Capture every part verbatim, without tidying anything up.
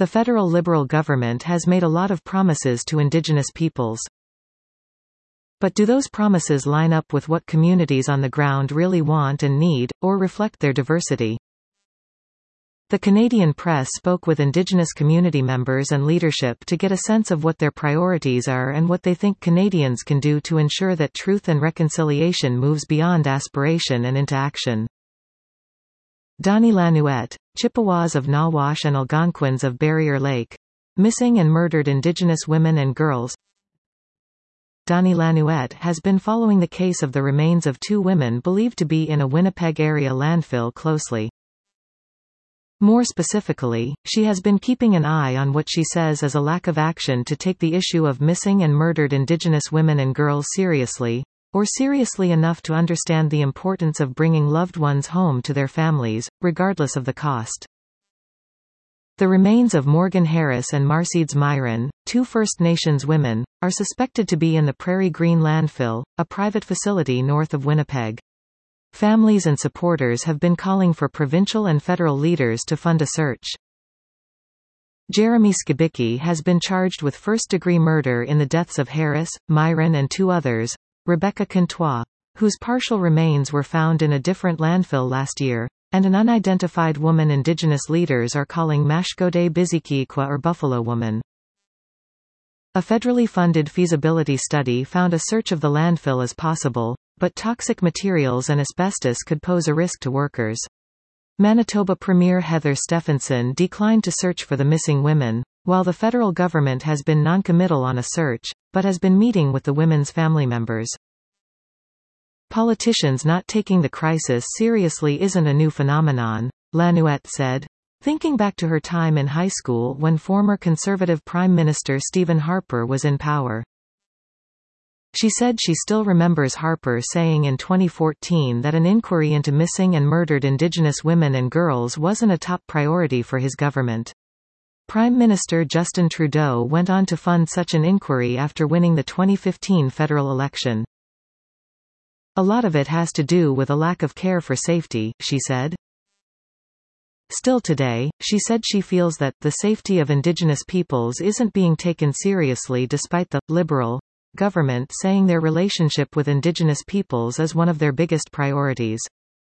The federal Liberal government has made a lot of promises to Indigenous peoples. But do those promises line up with what communities on the ground really want and need, or reflect their diversity? The Canadian Press spoke with Indigenous community members and leadership to get a sense of what their priorities are and what they think Canadians can do to ensure that truth and reconciliation moves beyond aspiration and into action. Dani Lanuette, Chippewas of Nawash and Algonquins of Barrier Lake. Missing and murdered Indigenous women and girls. Dani Lanuette has been following the case of the remains of two women believed to be in a Winnipeg area landfill closely. More specifically, she has been keeping an eye on what she says is a lack of action to take the issue of missing and murdered Indigenous women and girls seriously, or seriously enough to understand the importance of bringing loved ones home to their families, regardless of the cost. The remains of Morgan Harris and Marcedes Myron, two First Nations women, are suspected to be in the Prairie Green landfill, a private facility north of Winnipeg. Families and supporters have been calling for provincial and federal leaders to fund a search. Jeremy Skibicki has been charged with first-degree murder in the deaths of Harris, Myron and two others, Rebecca Contois, whose partial remains were found in a different landfill last year, and an unidentified woman Indigenous leaders are calling Mashkode Bizikiqua or Buffalo Woman. A federally funded feasibility study found a search of the landfill as possible, but toxic materials and asbestos could pose a risk to workers. Manitoba Premier Heather Stephenson declined to search for the missing women, while the federal government has been non-committal on a search, but has been meeting with the women's family members. Politicians not taking the crisis seriously isn't a new phenomenon, Lanuette said. Thinking back to her time in high school when former Conservative Prime Minister Stephen Harper was in power. She said she still remembers Harper saying in twenty fourteen that an inquiry into missing and murdered Indigenous women and girls wasn't a top priority for his government. Prime Minister Justin Trudeau went on to fund such an inquiry after winning the twenty fifteen federal election. A lot of it has to do with a lack of care for safety, she said. Still today, she said she feels that the safety of Indigenous peoples isn't being taken seriously despite the Liberal government saying their relationship with Indigenous peoples is one of their biggest priorities.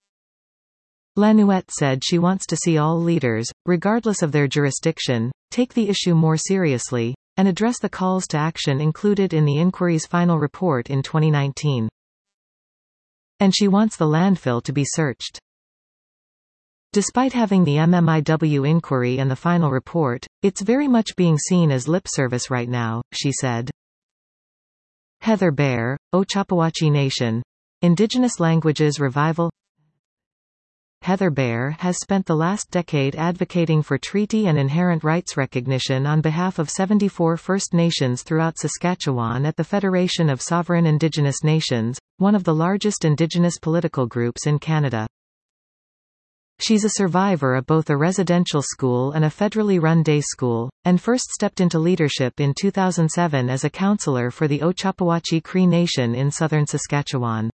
Lanuette said she wants to see all leaders, regardless of their jurisdiction, take the issue more seriously, and address the calls to action included in the inquiry's final report in twenty nineteen. And she wants the landfill to be searched. Despite having the M M I W inquiry and the final report, it's very much being seen as lip service right now, she said. Heather Bear, O-Chapawachie Nation. Indigenous Languages Revival. Heather Bear has spent the last decade advocating for treaty and inherent rights recognition on behalf of seventy-four First Nations throughout Saskatchewan at the Federation of Sovereign Indigenous Nations, one of the largest Indigenous political groups in Canada. She's a survivor of both a residential school and a federally run day school, and first stepped into leadership in two thousand seven as a councillor for the O-Chapawachie Cree Nation in southern Saskatchewan.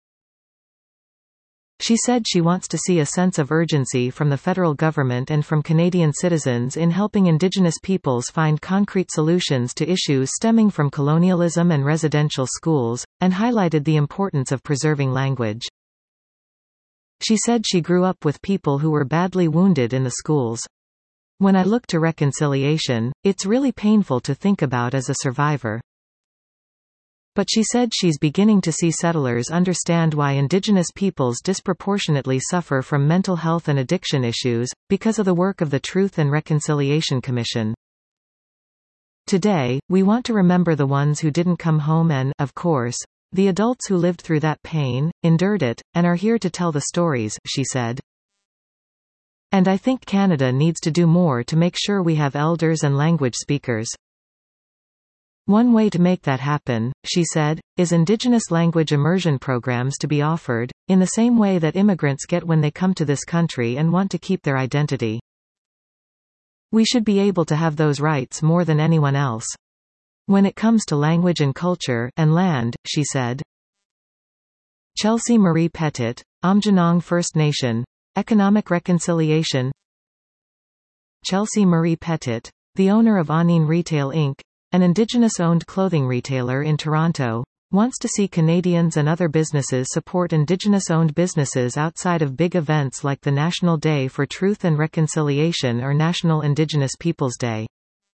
She said she wants to see a sense of urgency from the federal government and from Canadian citizens in helping Indigenous peoples find concrete solutions to issues stemming from colonialism and residential schools, and highlighted the importance of preserving language. She said she grew up with people who were badly wounded in the schools. When I look to reconciliation, it's really painful to think about as a survivor. But she said she's beginning to see settlers understand why Indigenous peoples disproportionately suffer from mental health and addiction issues, because of the work of the Truth and Reconciliation Commission. Today, we want to remember the ones who didn't come home and, of course, the adults who lived through that pain, endured it, and are here to tell the stories, she said. And I think Canada needs to do more to make sure we have elders and language speakers. One way to make that happen, she said, is Indigenous language immersion programs to be offered, in the same way that immigrants get when they come to this country and want to keep their identity. We should be able to have those rights more than anyone else. When it comes to language and culture, and land, she said. Chelsea Marie Pettit, Aamjiwnaang First Nation. Economic Reconciliation. Chelsea Marie Pettit, the owner of Anine Retail Incorporated, an Indigenous-owned clothing retailer in Toronto, wants to see Canadians and other businesses support Indigenous-owned businesses outside of big events like the National Day for Truth and Reconciliation or National Indigenous Peoples Day.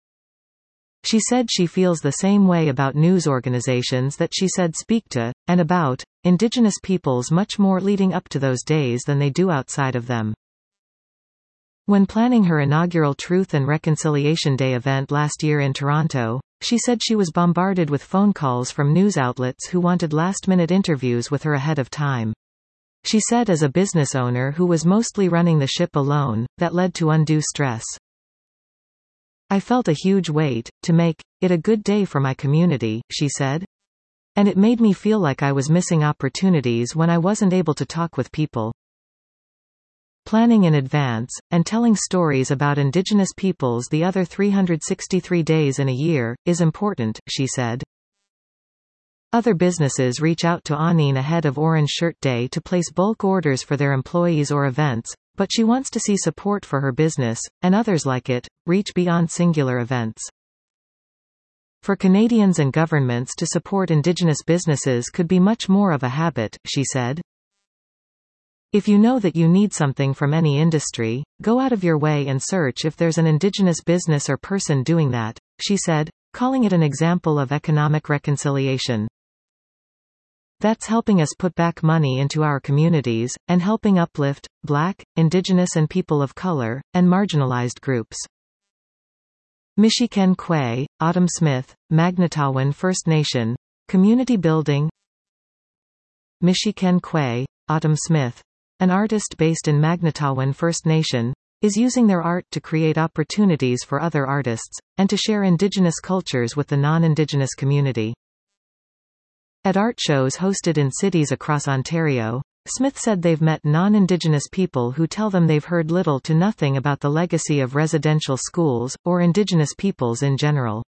She said she feels the same way about news organizations that she said speak to, and about, Indigenous peoples much more leading up to those days than they do outside of them. When planning her inaugural Truth and Reconciliation Day event last year in Toronto, she said she was bombarded with phone calls from news outlets who wanted last-minute interviews with her ahead of time. She said as a business owner who was mostly running the ship alone, that led to undue stress. I felt a huge weight, to make it a good day for my community, she said. And it made me feel like I was missing opportunities when I wasn't able to talk with people. Planning in advance, and telling stories about Indigenous peoples the other three hundred sixty-three days in a year, is important, she said. Other businesses reach out to Anine ahead of Orange Shirt Day to place bulk orders for their employees or events, but she wants to see support for her business, and others like it, reach beyond singular events. For Canadians and governments to support Indigenous businesses could be much more of a habit, she said. If you know that you need something from any industry, go out of your way and search if there's an Indigenous business or person doing that, she said, calling it an example of economic reconciliation. That's helping us put back money into our communities, and helping uplift Black, Indigenous and people of color, and marginalized groups. Michiken Kwe, Autumn Smith, Magnetawan First Nation, Community Building. Michiken Kwe, Autumn Smith, an artist based in Magnetawan First Nation, is using their art to create opportunities for other artists, and to share Indigenous cultures with the non-Indigenous community. At art shows hosted in cities across Ontario, Smith said they've met non-Indigenous people who tell them they've heard little to nothing about the legacy of residential schools, or Indigenous peoples in general.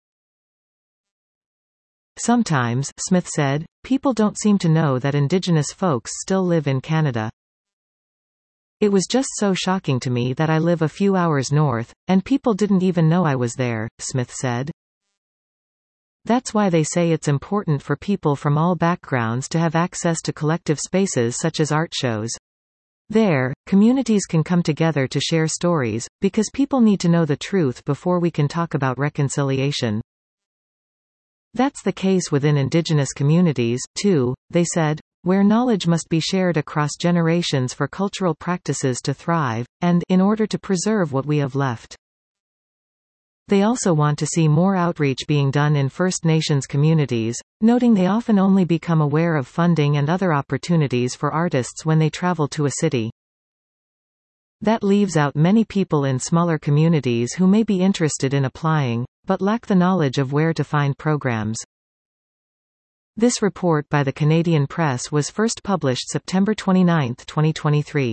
Sometimes, Smith said, people don't seem to know that Indigenous folks still live in Canada. It was just so shocking to me that I live a few hours north, and people didn't even know I was there, Smith said. That's why they say it's important for people from all backgrounds to have access to collective spaces such as art shows. There, communities can come together to share stories, because people need to know the truth before we can talk about reconciliation. That's the case within Indigenous communities, too, they said, where knowledge must be shared across generations for cultural practices to thrive, and in order to preserve what we have left. They also want to see more outreach being done in First Nations communities, noting they often only become aware of funding and other opportunities for artists when they travel to a city. That leaves out many people in smaller communities who may be interested in applying, but lack the knowledge of where to find programs. This report by the Canadian Press was first published September twenty-ninth, twenty twenty-three.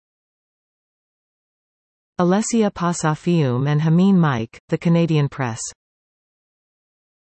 Alessia Pasafiume and Hameen Mike, The Canadian Press.